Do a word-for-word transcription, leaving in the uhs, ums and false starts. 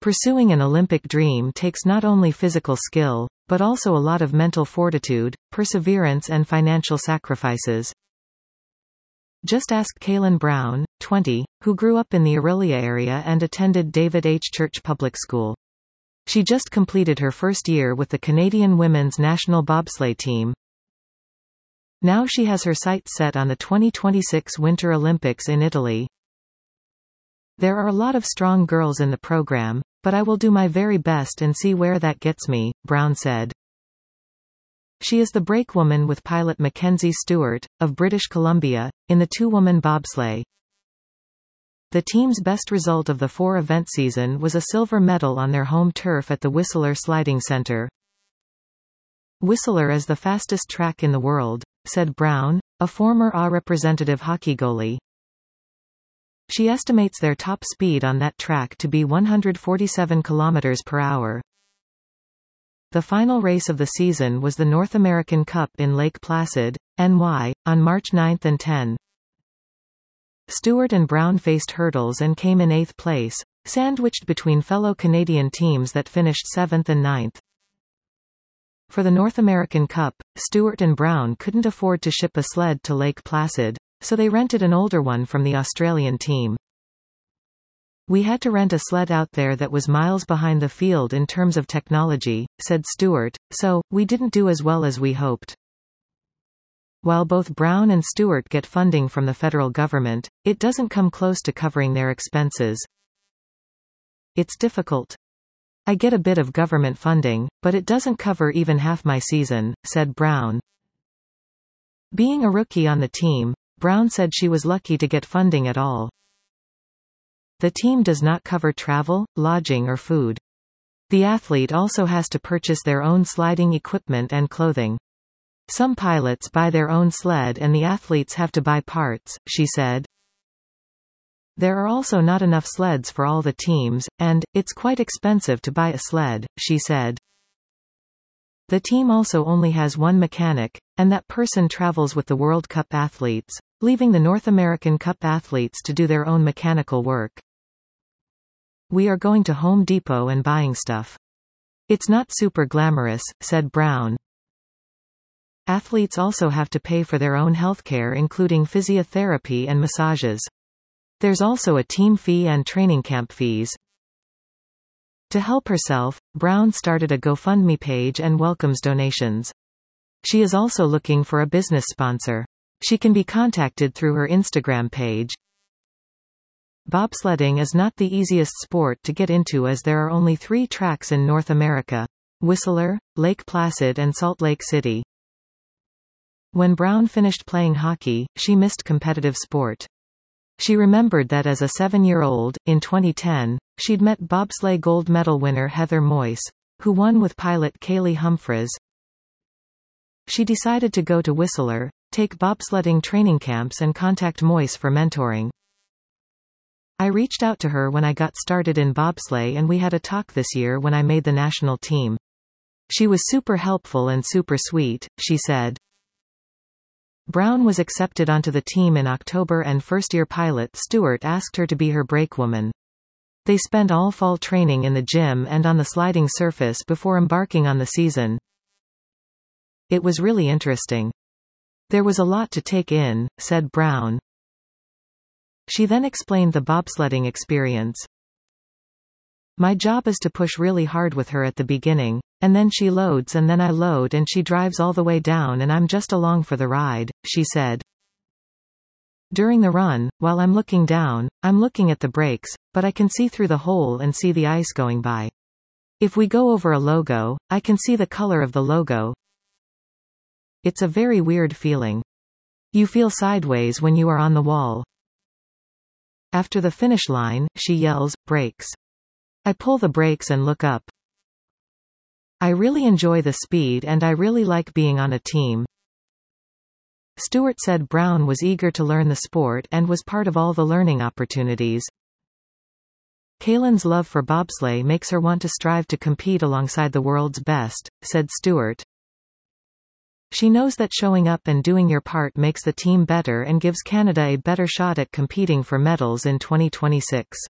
Pursuing an Olympic dream takes not only physical skill, but also a lot of mental fortitude, perseverance and financial sacrifices. Just ask Kaylin Brown, twenty, who grew up in the Orillia area and attended David H. Church Public School. She just completed her first year with the Canadian women's national bobsleigh team. Now she has her sights set on the twenty twenty-six Winter Olympics in Italy. There are a lot of strong girls in the program, but I will do my very best and see where that gets me, Brown said. She is the brakewoman with pilot Mackenzie Stewart, of British Columbia, in the two-woman bobsleigh. The team's best result of the four-event season was a silver medal on their home turf at the Whistler Sliding Center. Whistler is the fastest track in the world, said Brown, a former A representative hockey goalie. She estimates their top speed on that track to be one hundred forty-seven kilometers per hour. The final race of the season was the North American Cup in Lake Placid, N Y, on March ninth and tenth. Stewart and Brown faced hurdles and came in eighth place, sandwiched between fellow Canadian teams that finished seventh and ninth. For the North American Cup, Stewart and Brown couldn't afford to ship a sled to Lake Placid, so they rented an older one from the Australian team. We had to rent a sled out there that was miles behind the field in terms of technology, said Stewart, so, we didn't do as well as we hoped. While both Brown and Stewart get funding from the federal government, it doesn't come close to covering their expenses. It's difficult. I get a bit of government funding, but it doesn't cover even half my season, said Brown. Being a rookie on the team, Brown said she was lucky to get funding at all. The team does not cover travel, lodging or food. The athlete also has to purchase their own sliding equipment and clothing. Some pilots buy their own sled and the athletes have to buy parts, she said. There are also not enough sleds for all the teams, and, it's quite expensive to buy a sled, she said. The team also only has one mechanic, and that person travels with the World Cup athletes, leaving the North American Cup athletes to do their own mechanical work. We are going to Home Depot and buying stuff. It's not super glamorous, said Brown. Athletes also have to pay for their own healthcare, including physiotherapy and massages. There's also a team fee and training camp fees. To help herself, Brown started a GoFundMe page and welcomes donations. She is also looking for a business sponsor. She can be contacted through her Instagram page. Bobsledding is not the easiest sport to get into as there are only three tracks in North America: Whistler, Lake Placid and Salt Lake City. When Brown finished playing hockey, she missed competitive sport. She remembered that as a seven-year-old, in twenty ten, she'd met bobsleigh gold medal winner Heather Moyse, who won with pilot Kaylee Humphreys. She decided to go to Whistler, take bobsledding training camps and contact Moyse for mentoring. I reached out to her when I got started in bobsleigh and we had a talk this year when I made the national team. She was super helpful and super sweet, she said. Brown was accepted onto the team in October and first-year pilot Stewart asked her to be her brakewoman. They spent all fall training in the gym and on the sliding surface before embarking on the season. It was really interesting. There was a lot to take in, said Brown. She then explained the bobsledding experience. My job is to push really hard with her at the beginning, and then she loads and then I load and she drives all the way down and I'm just along for the ride, she said. During the run, while I'm looking down, I'm looking at the brakes, but I can see through the hole and see the ice going by. If we go over a logo, I can see the color of the logo. It's a very weird feeling. You feel sideways when you are on the wall. After the finish line, she yells, "Brakes." I pull the brakes and look up. I really enjoy the speed and I really like being on a team. Stewart said Brown was eager to learn the sport and was part of all the learning opportunities. Kaylin's love for bobsleigh makes her want to strive to compete alongside the world's best, said Stewart. She knows that showing up and doing your part makes the team better and gives Canada a better shot at competing for medals in twenty twenty-six.